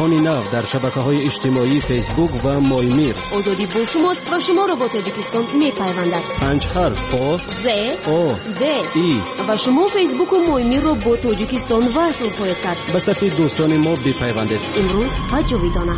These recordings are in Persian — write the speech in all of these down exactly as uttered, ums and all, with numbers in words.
جهان نو در شبکه‌های اجتماعی فیسبوک و مایمیر. آزادی با شماست و شما را با تاجیکستان می‌پیوندد. پنج حرف آ ز او د ای و شما فیسبوک و مایمیر را با تاجیکستان وصل خواهید کرد. به صفحه دوستان ما بپیوندید. امروز و جاویدانه.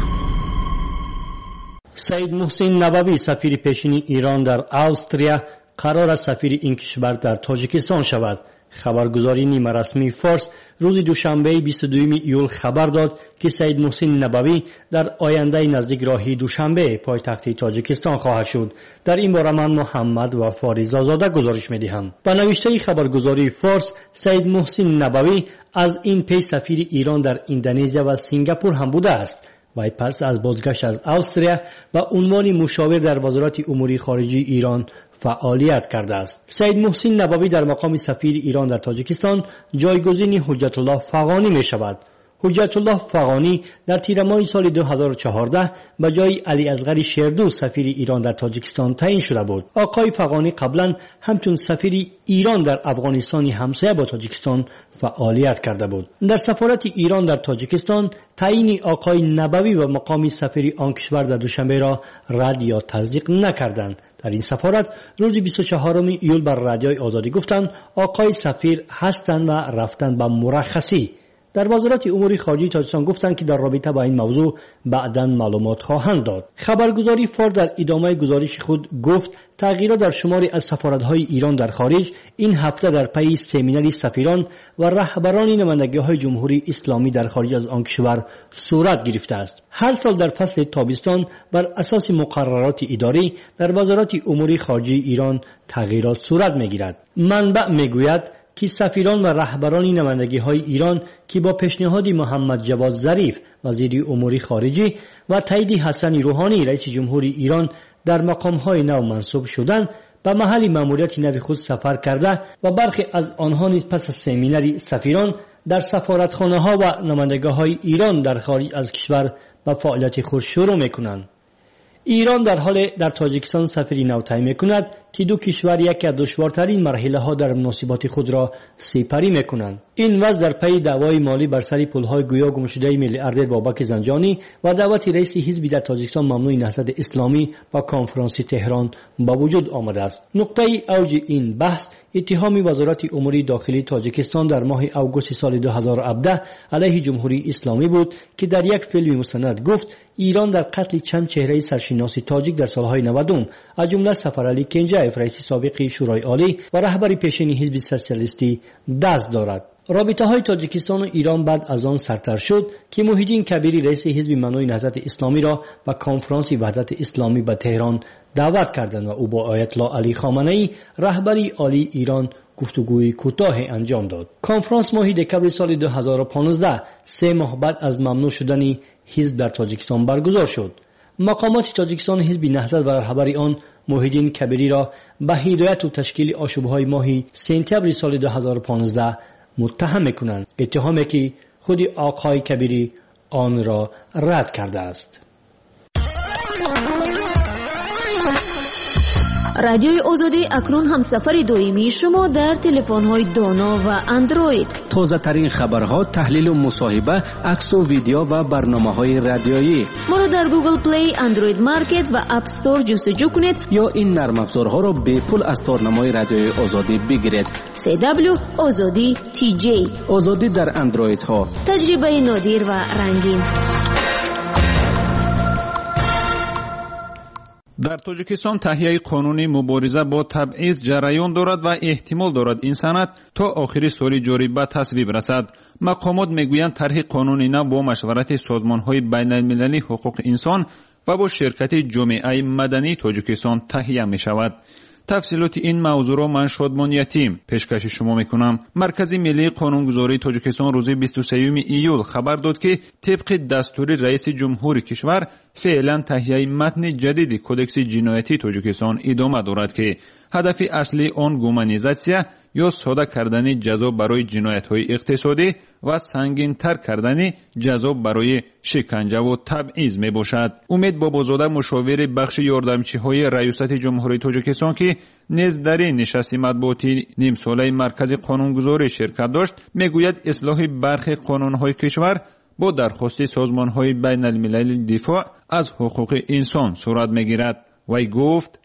سید محسن نبوی سفیر پیشین ایران در استرالیا قرار است سفیر این کشور در تاجیکستان شود. خبرگزاری نیمه رسمی فارس روز دوشنبه بیست و دوم ایول خبر داد که سید محسن نبوی در آینده نزدیک راهی دوشنبه پایتخت تاجیکستان خواهد شد. در این باره من محمد و فاریزا زاده گزارش می‌دهم. با نوشته خبرگزاری فارس، سید محسن نبوی از این پی سفیر ایران در اندونزیا و سنگاپور هم بوده است. وی پس از بازگشت از استرالیا و عنوان مشاور در وزارت امور خارجه ایران فعالیت کرده است. سید محسن نبوی در مقام سفیر ایران در تاجیکستان جایگزین حجت الله فغانی می شود. حجت الله فغانی در تیر ماه سال دو هزار و چهارده به جای علی اصغر شیردوست سفیر ایران در تاجیکستان تعیین شده بود. آقای فغانی قبلا همچون سفیر ایران در افغانستان همسایه با تاجیکستان فعالیت کرده بود. در سفارت ایران در تاجیکستان تعیین آقای نبوی و مقام سفیر آن کشور در دوشنبه را رد یا تصدیق نکردند. در این سفارت روز بیست و چهارم ایول بر رادیوی آزادی گفتند آقای سفیر هستند و رفتند به مرخصی. در وزارت امور خارجه تاجیکستان گفتند که در رابطه با این موضوع بعداً معلومات خواهند داد. خبرگزاری فارس در ادامه گزارش خود گفت تغییرات در شماری از سفارت‌های ایران در خارج این هفته در پی سمیناری سفیران و رهبران نمایندگی‌های جمهوری اسلامی در خارج از آن کشور صورت گرفته است. هر سال در فصل تابستان بر اساس مقررات اداری در وزارت امور خارجه ایران تغییرات صورت می‌گیرد. منبع می‌گوید که سفیران و رهبران نمایندگی‌های ایران که با پیشنهاد محمد جواد ظریف وزیر امور خارجه و تایید حسن روحانی رئیس جمهوری ایران در مقام‌های نو منصوب شدند به محل مأموریت نو خود سفر کرده و برخی از آنها نیز پس از سمینار سفیران در سفارتخانه‌ها و نمایندگی‌های ایران در خارج از کشور به فعالیت خود شروع می‌کنند. ایران در حال در تاجیکستان سفری نو تعیین می‌کند که دو کشور یکی از دشوارترین مرحله‌ها در مناسبات خود را سپری می‌کنند. این وضع در پی دعوای مالی بر سر پول‌های گویا گم شده میلیاردر بابک زنجانی و دعوت رئیس حزب در تاجیکستان ممنوع نهضت اسلامی و کنفرانس تهران با وجود آمده است. نقطه اوج این بحث اتهام وزارت امور داخلی تاجیکستان در ماه آگوست سال دو هزار و هفده علیه جمهوری اسلامی بود که در یک فیلم مستند گفت ایران در قتل چند چهره سرشناس تاجیک در سالهای نود از جمله سفرعلی کنجایف رئیس سابق شورای عالی و رهبر پیشین حزب سوسیالیستی دست دارد. رابطه‌های تاجیکستان و ایران بعد از آن سرتر شد که محیدین کبیری رئیس حزب ممنوع نهضت اسلامی را به کنفرانس وحدت اسلامی به تهران دعوت کردند و او با آیت الله علی خامنه‌ای رهبر عالی ایران گفتگوی کوتاه انجام داد. کنفرانس ماه دکمبر سال دو هزار و پانزده سه ماه بعد از ممنوع شدن حزب در تاجیکستان برگزار شد. مقامات تاجیکستان حزب نهضت و رهبر آن محیدین کبیری را به هدایت و تشکیل آشوب‌های ماه سپتامبر سال دو هزار و پانزده متهم می‌کنند، اتهامی که خود آقای کبیری آن را رد کرده است. رادیوی آزادی اکنون هم سفر دائمی شما در تلفن‌های دانا و اندروید. تازه ترین خبرها، تحلیل و مصاحبه، عکس و ویدیو و برنامه‌های رادیویی. ما را در گوگل پلی، اندروید مارکت و اپ استور جستجو کنید یا این نرم افزارها را به پول از تارنمای رادیوی آزادی بگیرید. سی دبلیو آزادی تی جی. آزادی در اندروید ها. تجربه نادر و رنگین. در تاجیکستان تهیه قانون مبارزه با تبعیض جریان دارد و احتمال دارد این سند تا آخر سال جاری به تصویب رسد. مقامات میگویند طرح قانون نو با مشورت سازمان‌های بین‌المللی حقوق انسان و با شرکت جامعه مدنی تاجیکستان تهیه می شود. تفصیلات این موضوع را من شادمان یتیم پیشکش شما میکنم. مرکز ملی قانونگذاری تاجیکستان روز بیست و سوم ایول خبر داد که طبق دستور رئیس جمهور کشور فعلا تهیه متن جدید کدکس جنایتی تاجیکستان ادامه دارد که هدف اصلی آن گومانیزاسیا یا ساده کردن جزا برای جنایت‌های اقتصادی و سنگین‌تر کردن جزا برای شکنجه و تبعیض میباشد. امید بابازاده مشاور بخش یاردمچی‌های ریاست جمهوری تاجیکستان که نیز در نشست مطبوعاتی نیم ساله مرکز قانونگذاری شرکت داشت میگوید اصلاح برخی قانون‌های کشور با درخواست سازمان‌های بین‌المللی دفاع از حقوق انسان صورت می‌گیرد. وی گفت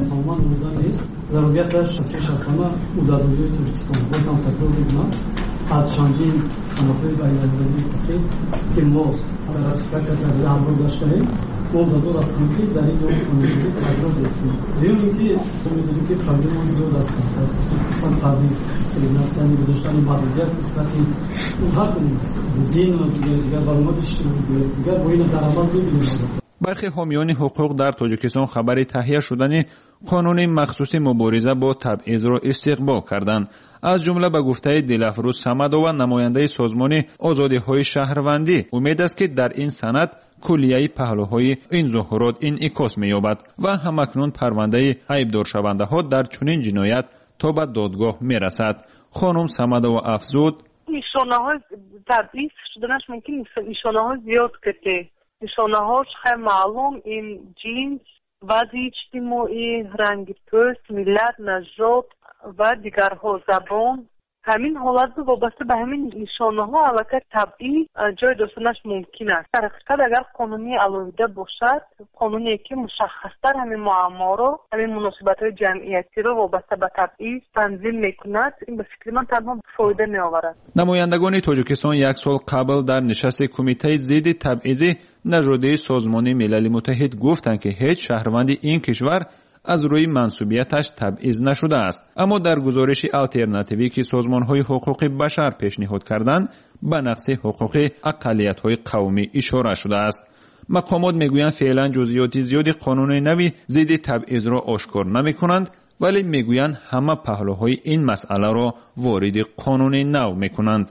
از چندین صنایع بین‌المللی که ما راتیفیکاسیون کرده همراه داشتیم منتظر هستیم که در این قانونی تغییر بدیم. دیگه اینکه می‌دونیم که پروبلم زیاد است. مثلا تبعیض، دیسکریمیناسیون گذاشتن محدودیت نسبتی اون هر کنیم دین و دیگر برآمد اجتماعی دیگر با این درآمد ببینیم. برخی حامیان حقوق در تاجیکستان خبر تهیه شدن قانون مخصوص مبارزه با تبعیض را استقبال کردند. از جمله به گفته دلافروز صمدو و نماینده سازمان آزادی‌های شهروندی امید است که در این سند کلیه پهلوهای این ظاهرات انعکاس می‌یابد و همکنون پرونده عیبدار شونده‌ها در چنین جنایت تا به دادگاه می‌رسد. خانم صمدو افزود: نشانه‌های تبعیض شدنش ممکن نشانه‌ها زیاد کته نشانه‌هاش خیلی معلوم این جنس وضع اجتماعی رنگ پوست ملت نژاد و دیگرها زبان همین حالت وابسته به همین نشانه‌ها البته طبیعی جای داشتنش ممکن است. در حقیقت اگر قانونی علایده باشد قانونی که مشخص‌تر همین معما رو همین مناسبت‌های جمعیتی رو وابسته به تبعیض تنظیم می‌کند این به فکر من تنها فایده می‌آورد. نمایندگان تاجیکستان یک سال قبل در نشست کمیته ضد تبعیض نژادی سازمان ملل متحد گفتند که هیچ شهروند این کشور از روی منصوبیتش تبعیض نشده است، اما در گزارش آلترناتیوی که سازمان‌های حقوق بشر پیشنهاد کردند به نقض حقوق اقلیت‌های قومی اشاره شده است. مقامات میگویند فعلا جزئیات زیادی قانون نوی ضد تبعیض را آشکار نمی‌کنند، ولی میگویند همه پهلوهای این مسئله را وارد قانون نو می‌کنند.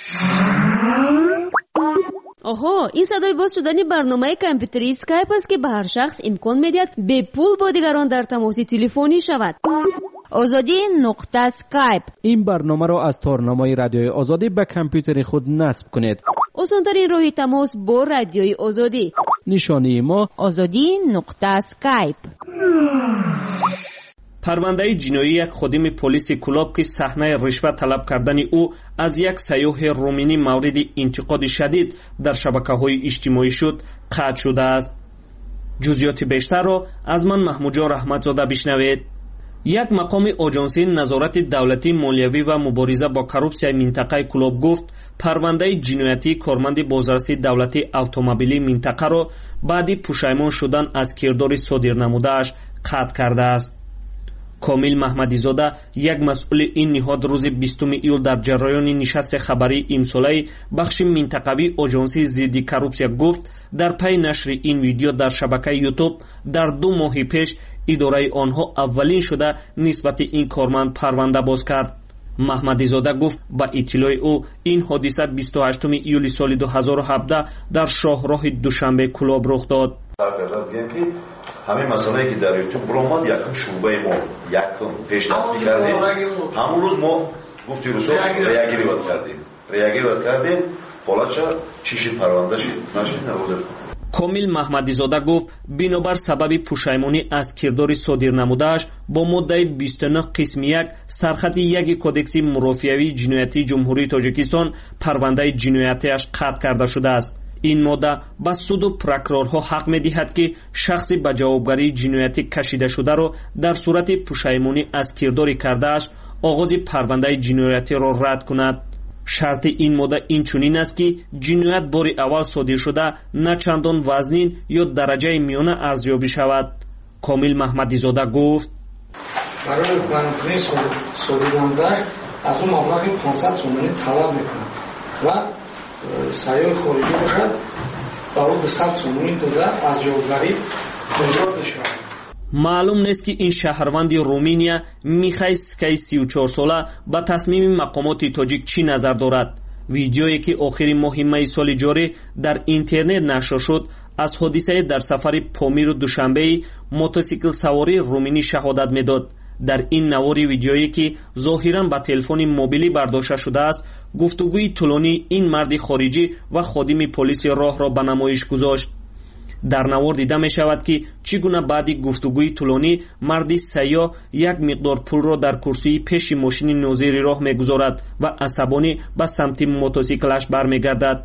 آها، این صدای باز شدن برنامه کامپیوتری اسکایپ است که به هر شخص امکان میدهد به پول با دیگران در تماس تلفنی شود. آزادی نقطه اسکایپ. این برنامه را از تارنمای رادیوی آزادی به کامپیوتر خود نصب کنید. آسان‌ترین راه تماس با رادیوی آزادی. نشانی ما آزادی نقطه اسکایپ. پرونده جنایی یک خادم پلیس کلاب که صحنه رشوه طلب کردن او از یک سیاح رومینی مورد انتقاد شدید در شبکه‌های اجتماعی شد قطع شده است. جزئیات بیشتر را از من محمودجان رحمتزاده بشنوید. یک مقام آژانسی نظارت دولتی مالیوی و مبارزه با کورپسیای منطقه کلاب گفت پرونده جنایتی کارمند بازرسی دولتی اتومبیلی منطقه را بعد پشیمان شدن از کردار صادر نموده‌اش قطع کرده است. کامل محمدیزاده یک مسئول این نهاد روز بیستم ایول در جریان نشست خبری امساله بخش منطقوی آژانسی ضد کورپسیا گفت در پی نشر این ویدیو در شبکه یوتیوب در دو ماه پیش اداره آنها اولین شده نسبت این کارمند پرونده باز کرد. محمدیزاده گفت با اطلاع او این حادثه بیست و هشتم ایول سال دو هزار و هفده در شاهراه دوشنبه کلاب رخ داد. همین مسئله که در یوتیوب برآمد یکم شعبه ما یکم پیش دستی کردیم همون روز ما گفتی روسو ریاگیری باید کردیم ریاگیری باید کردیم حالا چه چیشی پرونده شد نشد نبوده. کامل محمدیزاده گفت بنابر سبب پشیمانی از کردار صادر نموده‌اش با ماده بیست و نه قسم یک سرخط یک کدکس مرافعه‌ای جنایتی جمهوری تاجیکستان پرونده جنایتیش قطع کرده شده است. این ماده به سود و پروکورورها حق می‌دهد که شخصی به جوابگری جنایتی کشیده شده را در صورت پشیمانی از کردار کرده‌اش آغاز پرونده جنایتی را رد کند. شرط این ماده این چنین است که جنایت بار اول صادر شده نه چندان وزنین یا درجه میانه ارزیابی شود. کامل محمدیزاده گفت برای قانونی صادرنده از اون مبلغ پانصد تومانی طلب میکنند و سیاح خارجی باشد برای صد تومانی داده از جوابگری آزاد بشود. معلوم نیست که این شهروند رومینیا میخای سکای سی و چهار ساله با تصمیم مقامات تاجیک چی نظر دارد. ویدیویی که آخر ماه می سال جاری در اینترنت نشر شد از حادثه در سفر پامیر و دوشنبه موتورسیکل سواری رومینی شهادت میداد. در این نوار ویدیویی که ظاهرا با تلفن موبیلی برداشته شده است گفتگوی طولانی این مرد خارجی و خادم پلیس راه را به نمایش گذاشت. در نوار دیده می شود که چگونه بعد گفتگوی طولانی مردی سیاه یک مقدار پول را در کرسی پیش ماشین نوزیر راه می گذارد و عصبانی به سمت موتورسیکلش برمیگردد.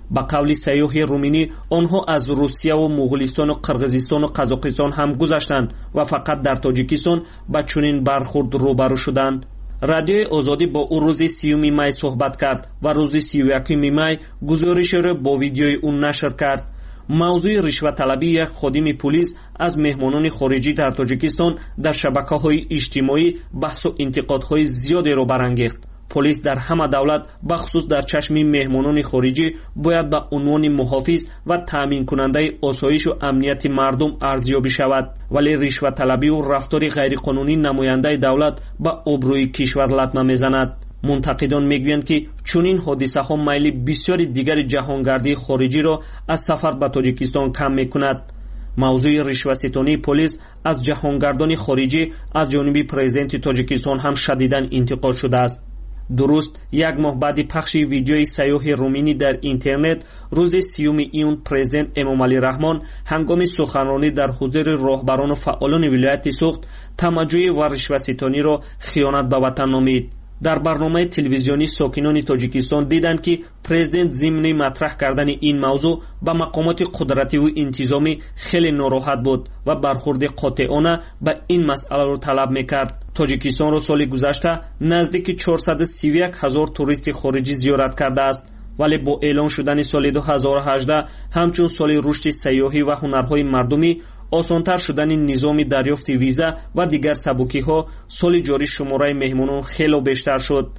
ба қавли сайёҳи руминӣ онҳо аз русия ва муғулистону қирғизистону қазоқистон ҳам гузаштанд ва фақат дар тоҷикистон ба чунин бархурд рӯбарӯ шуданд. радиои озодӣ бо ӯ рӯзи сиюми май суҳбат кард ва рӯзи сию якуми май гузоришеро бо видеои ӯ нашр кард. мавзӯи ришватталабии як ходими пулис аз меҳмонони хориҷӣ дар тоҷикистон дар шабакаҳои иҷтимоӣ баҳсу интиқодҳои зиёдеро барангехт. پلیس در همه دولت بخصوص در چشم مهمانان خارجی باید به عنوان محافظ و تامین کننده آسایش و امنیت مردم ارزیابی شود، ولی رشوه طلبی و رفتار غیرقانونی نماینده دولت به آبروی کشور لطمه میزند. منتقدان میگویند که چنین حادثه ها میل بسیاری دیگر جهانگردی خارجی را از سفر به تاجیکستان کم میکند. موضوع رشوه‌ستانی پلیس از جهانگردان خارجی از جانب پرزیدنت تاجیکستان هم شدیداً انتقاد شده است. درست یک ماه بعد پخش ویدیوی سیاح رومینی در اینترنت روز سیوم ایون پرزیدنت امامعلی رحمان هنگام سخنرانی در حضور راهبران و فعالان ولایت سوخت تمجید و رشوه‌ستانی را خیانت به وطن نامید. در برنامه تلویزیونی ساکنان تاجیکستان دیدند که پرزیدنت ضمن مطرح کردن این موضوع به مقامات قدرتی و انتظامی خیلی ناراحت بود و برخورد قاطعانه به این مسئله را طلب میکرد. تاجیکستان را سال گذشته نزدیک چهارصد و سی و یک هزار توریست خارجی زیارت کرده است، ولی با اعلان شدن سال دو هزار و هجده همچون سال رشد سیاحی و هنرهای مردمی آسانتر شدن نظام دریافت ویزا و دیگر سبکی ها، سال جاری شماره مهمانان خیلی بیشتر شد.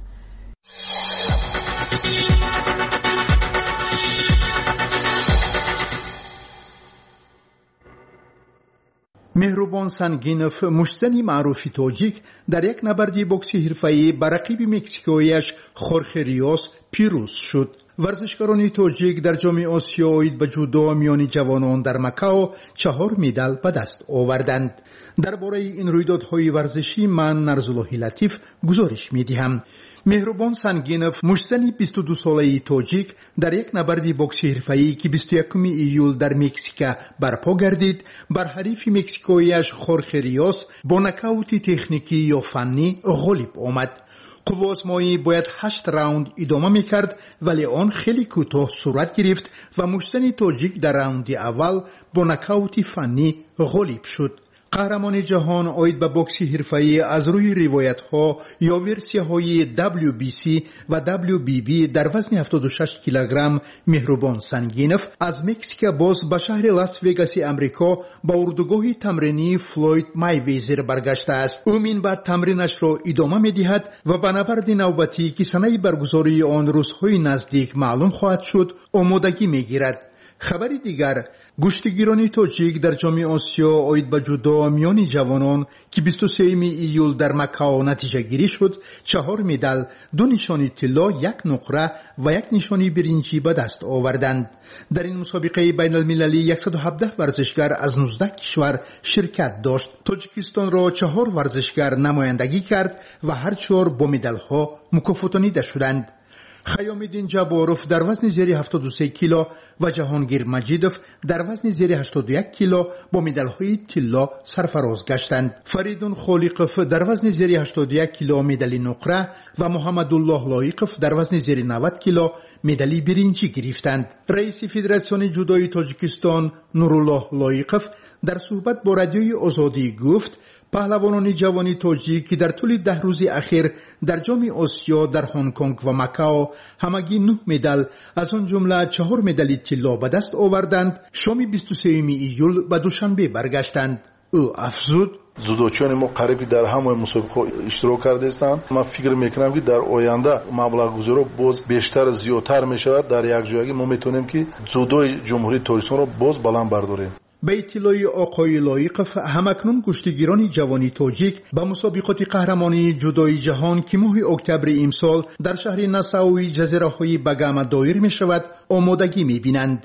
مهربان سنگینف، مشتزنی معروف تاجیک، در یک نبرد بوکسی حرفه‌ای بر رقیب مکزیکویش خورخه ریوس پیروز شد. ورزشکاران تاجیک در جام آسیا به جودو میان جوانان در مکاو چهار مدال به دست آوردند. درباره این رویدادهای ورزشی من نرزالله لطیف گزارش میدهم. مهربان سنگینف، مشتزن بیست و دو ساله تاجیک، در یک نبرد بوکسی حرفه‌ای که بیست و یکم ایول در مکزیک برپا گردید بر حریف مکزیکویش خورخه ریوس با نکاوت تکنیکی یا فنی غالب آمد. قوه آزمایی باید هشت راوند ادامه میکرد، ولی آن خیلی کوتاه صورت گرفت و مشتزن تاجیک در راوند اول با نکاوت فنی غالب شد. قهرمان جهان آید به بوکسی حرفه‌ای از روی روایت ها یا ورسیه های دبلیو بی سی و دبلیو بی بی در وزن هفتاد و شش کیلوگرم مهربان سنگینف از مکزیک باز به شهر لاس وگاس امریکا با اردوگاه تمرینی فلوید مایویزر برگشته است. او من بعد تمرینش را ادامه می‌دهد و به نبرد نوبتی که سنه برگزاری آن روزهای نزدیک معلوم خواهد شد آمادگی می‌گیرد. خبری دیگر، گشتگیران تاجیک در جام آسیا آید به جودو میان جوانان که بیست و سه ایول در مکاو نتیجه گیری شد چهار مدال، دو نشانی طلا، یک نقره و یک نشانی برنجی به دست آوردند. در این مسابقه بین المللی صد و هفده ورزشگر از نوزده کشور شرکت داشت. تاجیکستان را چهار ورزشگر نمایندگی کرد و هر چهار با مدال ها مکافاتانیده شدند. خیامالدین جباروف در وزن زیر هفتاد و سه کیلو و جهانگیر مجیدوف در وزن زیر هشتاد و یک کیلو با مدال‌های طلا سرفراز گشتند. فریدون خالقوف در وزن زیر هشتاد و یک کیلو مدال نقره و محمد الله لایقوف در وزن زیر نود کیلو مدال برنجی گرفتند. رئیس فدراسیون جودوی تاجیکستان نورالله لایقوف در صحبت با رادیوی آزادی گفت پهلوانان جوانی تاجیک که در طول ده روز اخیر در جام آسیا در هنگ کنگ و مکاو همگی نه مدال از آن جمله چهار مدال طلا به دست آوردند، شام بیست و سه ایول به دوشنبه برگشتند. او افزود: زودوچیان ما قریبی در همه مسابقه اشتراک کرده هستند. من فکر میکنم که در آینده مبلغ گذاری باز بیشتر زیادتر میشود. در یک جایی ما میتونیم که جودوی جمهوری تاجیکستان را باز بلند برداریم. به اطلاع آقای لایقوف، همکنون کشتیگیران جوانی تاجیک به مسابقات قهرمانی جودوی جهان که ماه اکتبر امسال در شهر نساوی جزیره های بگام دایر می شود آمادگی می بینند.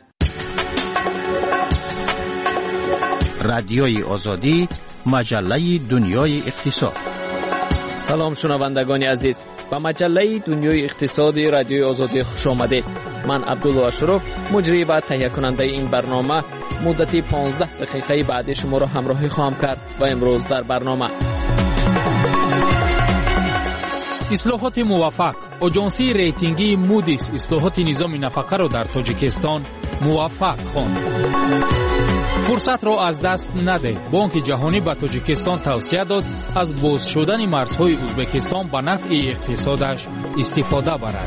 رادیوی آزادی، مجله دنیای اقتصاد. سلام شنوندگان عزیز، به مجله دنیای اقتصاد رادیوی آزادی خوش آمدید. من عبدالله اشرف، مجری و تهیه کننده این برنامه، مدتی پانزده دقیقه بعد شما را همراهی خواهم کرد و امروز در برنامه: اصلاحات موفق اجانسی ریتینگی مودیس اصلاحات نظام نفقه را در تاجیکستان موفق خواند. فرصت را از دست نده. بانک جهانی به تاجیکستان توصیه داد از باز شدن مرزهای ازبکستان به نفع اقتصادش استفاده برد.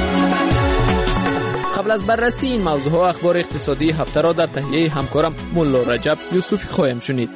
قبل از بررسی این موضوع اخبار اقتصادی هفته را در تهیه همکارم ملا رجب یوسفی خواهیم شنید.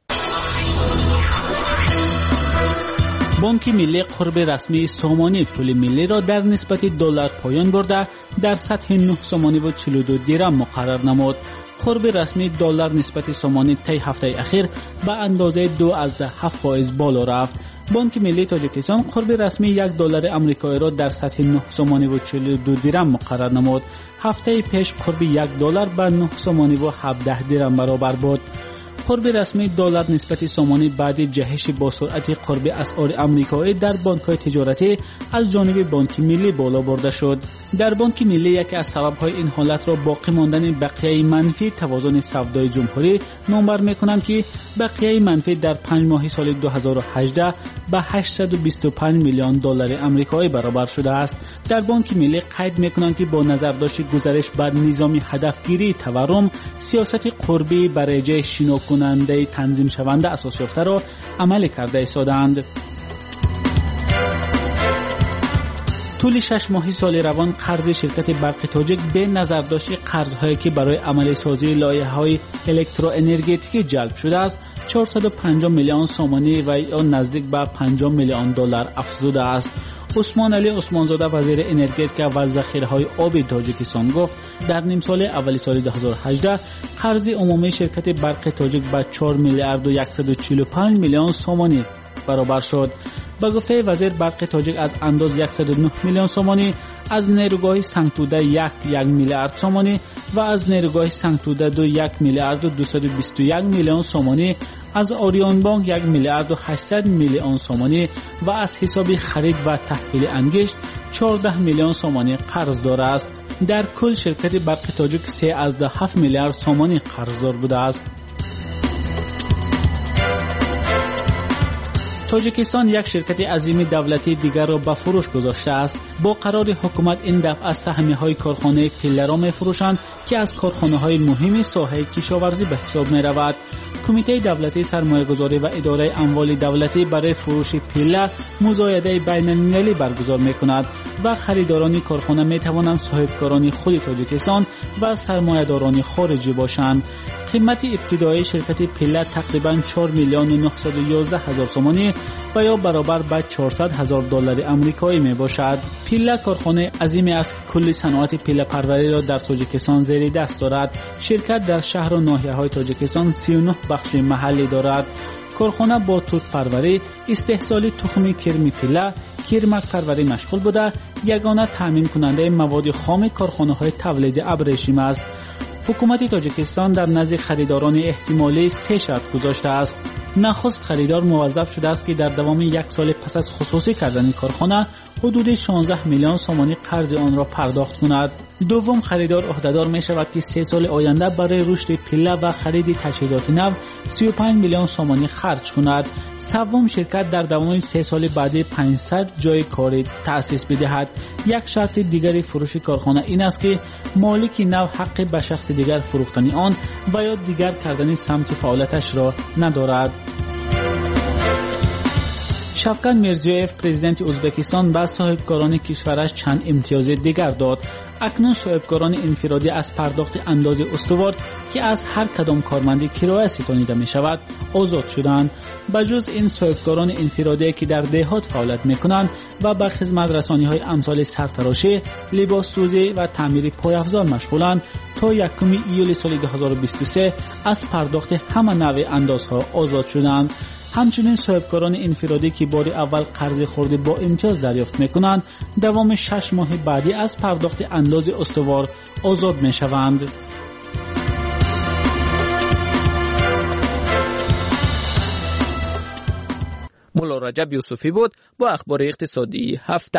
بانک ملی قرب رسمی سامانه پول ملی را در نسبت دلار پایان برده در سطح نه سامانه و چهل و دو درم مقرر نمود. قرب رسمی دلار نسبت سامانه طی هفته اخیر به اندازه دو از هفت فاصله بالا رفت. بانک ملی تاجیکستان قرب رسمی یک دلار آمریکایی را در سطح نه سامانه و چهل و دو درم مقرر نمود. هفته پیش قرب یک دلار به نه سامانه و هفده درم برابر بود. قرب رسمی دلار نسبت سامانه بعد جهش با سرعت قرب اسعار آمریکایی در بانک‌های تجارتی از جانب بانک ملی بالا برده شد. در بانک ملی یکی از سبب‌های این حالت را باقی ماندن بقیه منفی توازن سودای جمهوری نامبر می‌کنند که بقیه منفی در پنج ماه سال دو هزار و هجده به هشتصد و بیست و پنج میلیون دلار آمریکایی برابر شده است. در بانک ملی قید می‌کنند که با نظرداشت گزارش بر نظام هدفگیری تورم، سیاست قربی برای جای شنو کننده تنظیم شونده اساس یافته را عمل کرده ایستادند. طول شش ماهی سال روان قرض شرکت برق تاجیک به نظر داشت قرض‌هایی که برای عمل سازی لایحه‌های الکتروانرژتیک جلب شده است چهارصد و پنجاه میلیون سامانه و یا نزدیک به پنجاه میلیون دلار افزوده است. عثمان علی عثمانزاده وزیر انرژتیک و ذخیره‌های آب تاجیکستان گفت در نیم سال اول سال دو هزار و هجده قرض عمومی شرکت برق تاجیک به چهار میلیارد و صد و چهل و پنج میلیون سامانه برابر شد. با گفته وزیر برق تاجیک از انداز صد و نه میلیون سامانه، از نیروگاه سنگتوده یک یک میلیارد سامانه و از نیروگاه سنگتوده دو یک میلیارد و دویست و بیست و یک میلیون سامانه، از آریان بانک یک میلیارد و هشتصد میلیون سامانه و از حساب خرید و تحویل انگشت چهارده میلیون سامانه قرض دار است. در کل شرکت برق تاجیک سه از هفت میلیارد سامانه قرضدار بوده است. تاجیکستان یک شرکت عظیم دولتی دیگر را به فروش گذاشته است. با قرار حکومت این دفعه از سهمیه‌های کارخانه پیله را می‌فروشند که از کارخانه‌های مهم ساحه کشاورزی به حساب می‌رود. کمیته دولتی سرمایه‌گذاری و اداره اموال دولتی برای فروش پیله مزایده بین‌المللی برگزار می‌کند و خریداران کارخانه می‌توانند صاحبکاران خود تاجیکستان و سرمایه‌داران خارجی باشند. قیمت ابتدایی شرکت پیله تقریباً چهار میلیون و نهصد و یازده هزار سامانه و یا برابر به چهارصد هزار دلار آمریکایی می باشد. پیله کارخانه عظیمی است که کل صنعت پیله پروری را در تاجیکستان زیر دست دارد. شرکت در شهر و ناحیه‌های تاجیکستان سی و نه بخش محلی دارد. کارخانه با توت پروری، استحصال تخم کرم پیله، کرمک پروری مشغول بوده، یگانه تامین کننده مواد خام کارخانه‌های تولید ابریشم است. حکومت تاجیکستان در نزد خریداران احتمالی سه شرط گذاشته است. نخست خریدار موظف شده است که در دوام یک سال پس از خصوصی کردن کارخانه حدود شانزده میلیون سامانه قرض آن را پرداخت کند. دوم خریدار عهدهدار می شود که سه سال آینده برای رشد پیله و خرید تجهیزات نو سی و پنج میلیون سامانه خرج کند. سوم شرکت در دوام سه سال بعد پانصد جای کاری تأسیس بدهد. یک شرط دیگری فروش کارخانه این است که مالک نو حق به شخص دیگر فروختن آن و یا دیگر کردن سمت فعالیتش را ندارد. شفقت میرزیویف پرزیدنت ازبکستان به صاحبکاران کشورش چند امتیاز دیگر داد. اکنون صاحبکاران انفرادی از پرداخت انداز استوار که از هر کدام کارمندی کرایه ستانیده می شود آزاد شدند. بجز این صاحبکاران انفرادی که در دهات فعالیت می کنند و به خدمت رسانی های امثال سرتراشی، لباس سوزی و تعمیر پایافزار مشغولند تا یکم ایول سال دو هزار و بیست و سه از پرداخت همه نوع اندازها آزاد شدند. همچنین صاحبکاران انفرادی که بار اول قرض خورده با امتیاز دریافت میکنند دوام شش ماه بعدی از پرداخت انداز استوار آزاد میشوند. ملا رجب یوسفی بود با اخبار اقتصادی هفته.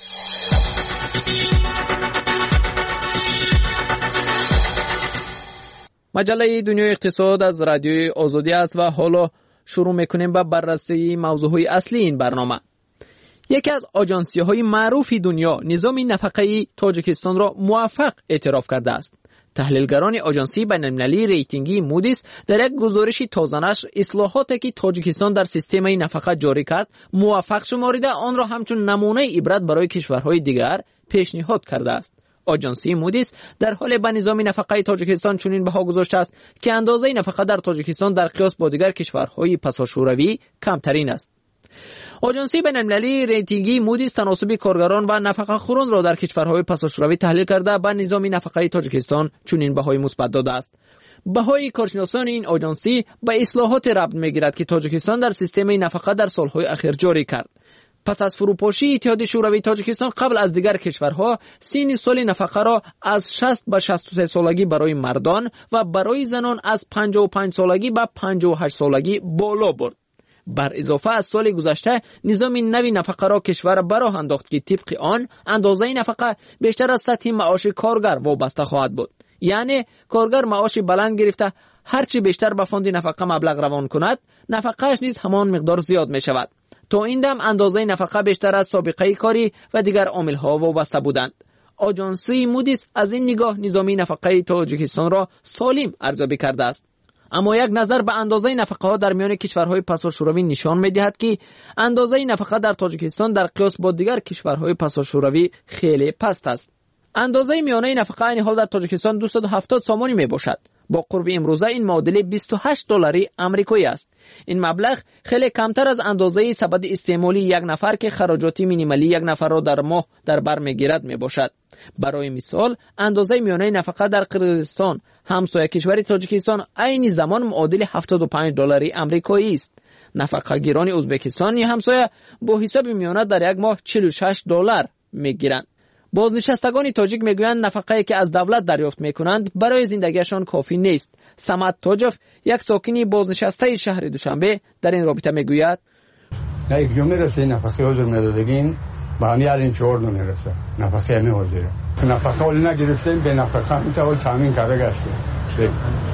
مجله دنیای اقتصاد از رادیوی آزادی است و حالا شروع میکنیم با بررسی موضوعهای اصلی این برنامه. یکی از آژانسی‌های معروف دنیا نظام نفقه تاجیکستان را موفق اعتراف کرده است. تحلیلگران آژانسی بین‌المللی ریتینگی مودیس در یک گزارش تازه‌نشر اصلاحاتی که تاجیکستان در سیستم نفقه جاری کرد موفق شمارده آن را همچون نمونه عبرت برای کشورهای دیگر پیشنهاد کرده است. آژانسی مودیس در حال به نظام نفقه تاجیکستان چنین بها گذاشته است که اندازه نفقه در تاجیکستان در قیاس با دیگر کشورهای پساشوروی کمترین است. آژانسی بین‌المللی ریتینگی مودیس تناسب کارگران و نفقه خوران را در کشورهای پساشوروی تحلیل کرده به نظام نفقه تاجیکستان چنین بهای مثبت داده است. بهای کارشناسان این آژانسی به اصلاحات ربط می‌گیرد که تاجیکستان در سیستم نفقه در سالهای اخیر جاری کرد. پس از فروپاشی اتحاد شوروی تاجیکستان قبل از دیگر کشورها سن سال نفقه را از شصت به شصت و سه سالگی برای مردان و برای زنان از پنجاه و پنج سالگی به پنجاه و هشت سالگی بالا برد. بر اضافه از سال گذشته نظام نوی نفقه را کشور براه انداخت که طبق آن اندازه نفقه بیشتر از سطح معاش کارگر وابسته خواهد بود. یعنی کارگر معاش بلند گرفته هرچی بیشتر به فاند نفقه مبلغ روان کند نفقه‌اش نیز همان مقدار زیاد می شود. تا این دم اندازه نفقه بیشتر از سابقه کاری و دیگر عامل‌ها وابسته بودند. آژانسی مودیس از این نگاه نظام نفقه تاجیکستان را سالم ارزیابی کرده است. اما یک نظر به اندازه نفقه ها در میان کشورهای پساشوروی نشان می‌دهد که اندازه نفقه در تاجیکستان در قیاس با دیگر کشورهای پساشوروی خیلی پست است. اندازه میانه نفقه این حال در تاجیکستان دویست و هفتاد سامانی میباشد. با قرب امروزه این معادل بیست و هشت دلاری آمریکایی است. این مبلغ خیلی کمتر از اندازه سبد استعمالی یک نفر که خراجات مینیمالی یک نفر را در ماه در بر میگیرد میباشد. برای مثال اندازه میانه نفقه در قرقیزستان همسایه کشور تاجیکستان عین زمان معادل هفتاد و پنج دلاری آمریکایی است. نفقه گیران ازبکستان همسایه با حساب میانه در یک ماه چهل و شش دلار میگیرند. بازنشستگان تاجیک میگویند نفقه‌ای که از دولت دریافت میکنند برای زندگیشان کافی نیست. سمت تاجف یک ساکنی بازنشسته شهر دوشنبه در این رابطه میگوید یک جمعه رسید نفقه حضور میدادگین با همی الان چهار دو میرسه نفقه همی حضوره نفقه اولی نگرفتیم به نفقه همی تا تامین کرده گشتیم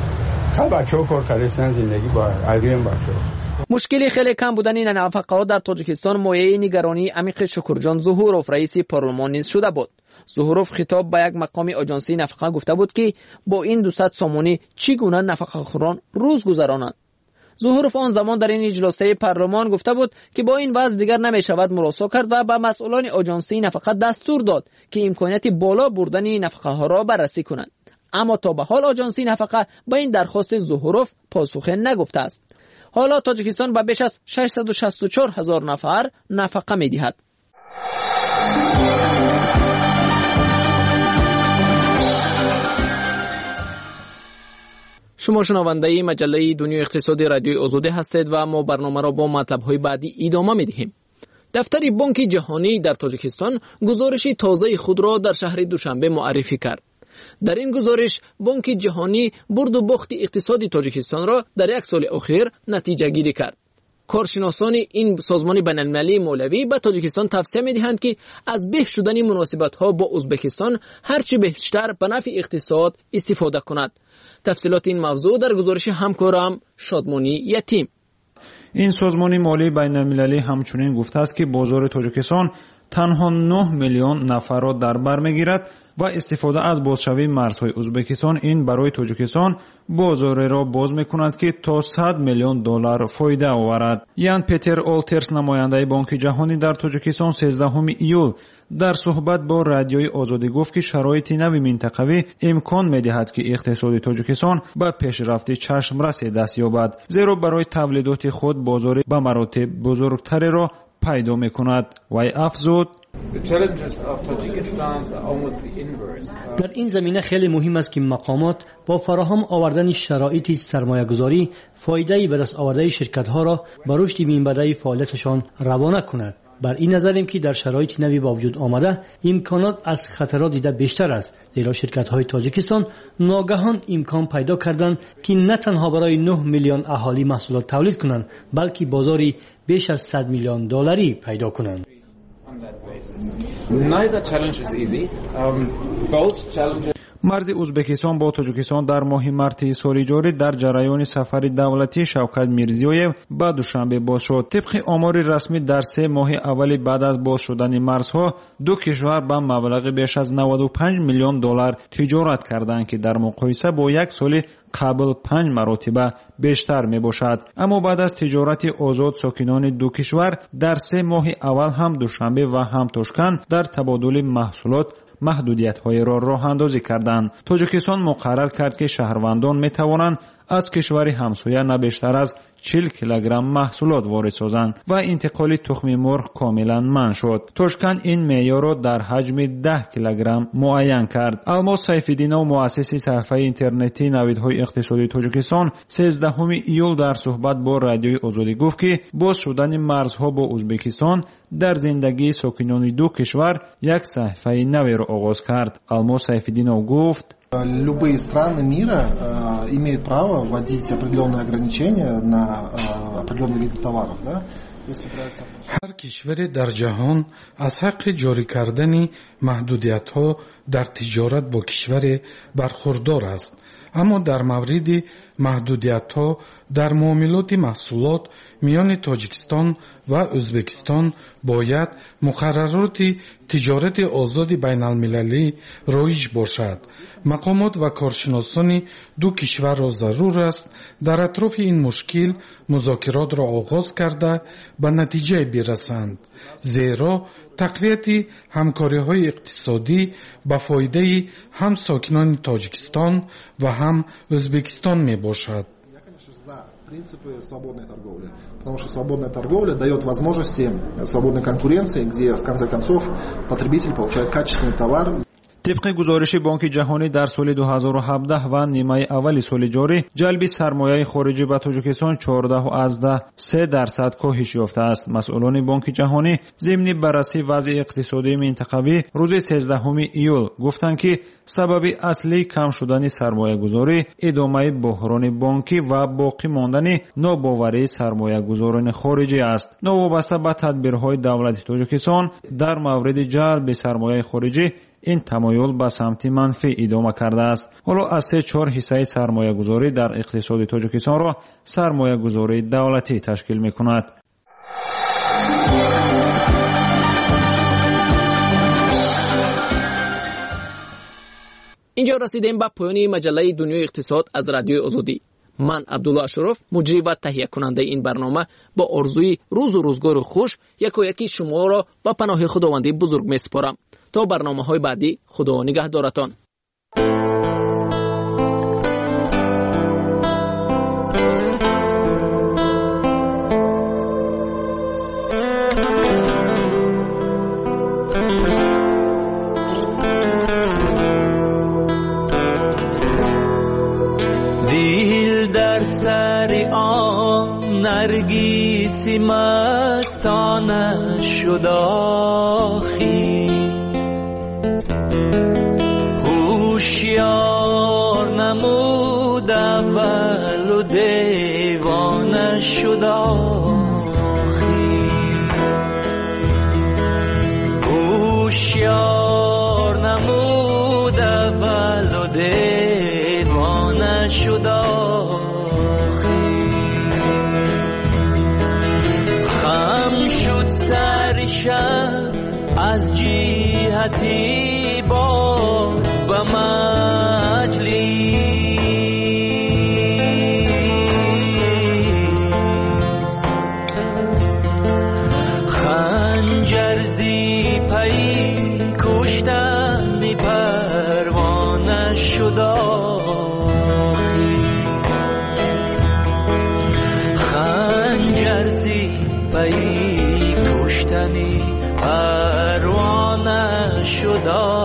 تا بچه ها کار کردن زندگی با عیریم بچه ها. مشکلی خیلی کم بودن این نفقه ها در تاجیکستان مایه نگرانی عمیق شکرجان ظهوروف رئیس پارلمان نیز شده بود. ظهوروف خطاب به یک مقام آژانسی نفقه گفته بود که با این دویست سامانی چگونه نفقه خوران روز گذرانند. ظهوروف آن زمان در این اجلاس پارلمان گفته بود که با این وضع دیگر نمی شود مراسا کرد و به مسئولان آژانسی نفقه دستور داد که امکانیت بالا بردن نفقه ها را بررسی کنند. اما تا به حال آژانسی نفقه با این درخواست ظهوروف پاسخ نگفته است. حالا تاجیکستان به بیش از ششصد و شصت و چهار هزار نفر نفقه می دهد. شما شنونده مجله دنیای اقتصادی رادیوی آزادی هستید و ما برنامه را با مطلب‌های بعدی ادامه می‌دهیم. دفتر بانک جهانی در تاجیکستان گزارش تازه خود را در شهر دوشنبه معرفی کرد. در این گزارش بانک جهانی برد و باخت اقتصادی تاجیکستان را در یک سال اخیر نتیجه گیری کرد. کارشناسان این سازمان بین‌المللی مولوی به تاجیکستان توصیه می‌دهند که از بهبود شدن مناسبت‌ها با ازبکستان هرچی بیشتر به نفع اقتصاد استفاده کند. تفصیلات این موضوع در گزارش همکارم شادمانی یتیم. این سازمان مالی بین‌المللی همچنین گفته است که بازار تاجیکستان تنها نه میلیون نفر را در بر می‌گیرد و استفاده از بازشوی مرزهای ازبکستان این برای تاجیکستان بازار را باز می‌کند که تا صد میلیون دلار فایده آورد. یان پیتر اولترس نماینده بانک جهانی در تاجیکستان سیزدهم ایول در صحبت با رادیوی آزادی گفت که شرایط نوی منطقوی امکان می‌دهد که اقتصاد تاجیکستان به پیشرفت چشمرس دست یابد، زیرا برای تولیدات خود بازار به مراتب بزرگتری را پیدا می‌کند. وی افزود در این زمینه خیلی مهم است که مقامات با فراهم آوردن شرایط سرمایه‌گذاری فایده‌ای به دست آورده شرکت‌ها را به رشد منبع فعالیتشان روانه کند. بر این نظریم که در شرایط نوی با وجود آمده امکانات از خطرات دیده بیشتر است، زیرا شرکت‌های تاجیکستان ناگهان امکان پیدا کردند که نه تنها برای نه میلیون اهالی محصولات تولید کنند، بلکه بازاری بیش از صد میلیون دلاری پیدا کنند. مرز ازبکستان با تاجیکستان در ماه مارس سال جاری در جریان سفر دولتی شوکت میرزیویف به دوشنبه باز شد. طبق آمار رسمی در سه ماه اول بعد از باز شدن مرزها دو کشور با مبلغ بیش از نود و پنج میلیون دلار تجارت کردند که در مقایسه با یک سال قبل پنج مرتبه بیشتر می باشد. اما بعد از تجارت آزاد ساکنان دو کشور در سه ماه اول هم دوشنبه و هم تاشکند در تبادل محصولات محدودیت‌های را راه اندازی کردند. تاجیکستان مقرر کرد که شهروندان می توانند از کشور همسایه نه بیشتر از چهل کیلوگرم محصولات وارد سازند و انتقال تخم مرغ کاملا منع شد. تاشکند این معیار را در حجم ده کیلوگرم معین کرد. الماس سیف‌الدینov مؤسس صفحه اینترنتی نویدهای اقتصادی تاجیکستان سیزدهم ایول در صحبت با رادیوی آزادی گفت که باز شدن مرزها با ازبکستان در زندگی ساکنان دو کشور یک صحیفه نوی را آغاز کرد. الماس سیف‌الدینov گفت Любые страны мира э, имеют право вводить определенные ограничения на э, определенные виды товаров, да? هر کشوری در جهان از حق جاری کردن محدودیت‌ها در تجارت با کشور برخوردار است. اما در مورد محدودیت‌ها در معاملات محصولات میان تاجیکستان و ازبکستان باید مقررات تجارت آزاد بین المللی رایج باشد. مقامات و کارشناسان دو کشور را ضرور است در اطراف این مشکل مذاکرات را آغاز کرده به نتیجه برسند، زیرا تقویت همکاری‌های اقتصادی به فایده هم ساکنان تاجیکستان و هم ازبکستان می باشد. Принципы свободной торговли. Потому что свободная торговля дает возможности свободной конкуренции, где в конце концов потребитель получает качественный товар. طبق گزارش بانک جهانی در سال دو هزار و هفده و نیمه اول سال جاری جلب سرمایه خارجی به تاجیکستان چهارده و سه درصد کاهش یافته است. مسئولان بانک جهانی ضمن بررسی وضع اقتصادی منطقوی روز سیزدهم ایول گفتند که سبب اصلی کم شدن سرمایه گذاری ادامه بحران بانکی و باقی ماندن ناباوری سرمایه گذاران خارجی است. نوابسته به تدبیرهای دولت تاجیکستان در مورد جلب سرمایه خارجی این تمایل به سمت منفی ادامه کرده است. حالا از سه چهار حصه سرمایه گذاری در اقتصاد تاجیکستان را سرمایه گذاری دولتی تشکیل می کند. اینجا رسیدیم به پایان مجله دنیای اقتصاد از رادیو آزادی. من عبدالله اشرف مجری و تهیه کننده این برنامه با آرزوی روز و روزگار خوش یکو یکی شما را به پناه خداوندی بزرگ می سپارم. تا برنامه های بعدی خدا نگهدارتان. دل در سر آن نرگسی مستانه شد آخی، هوشیار نمود اول و دیوانه شد آخی، هوشیار نمود اول و دیوانه شد آخی، خم شد سر شب از جهتی با به مجلس، خنجر زی پی کشتن پروانه شد آخی، خنجر زی پی کشتن پروانه شد آخی.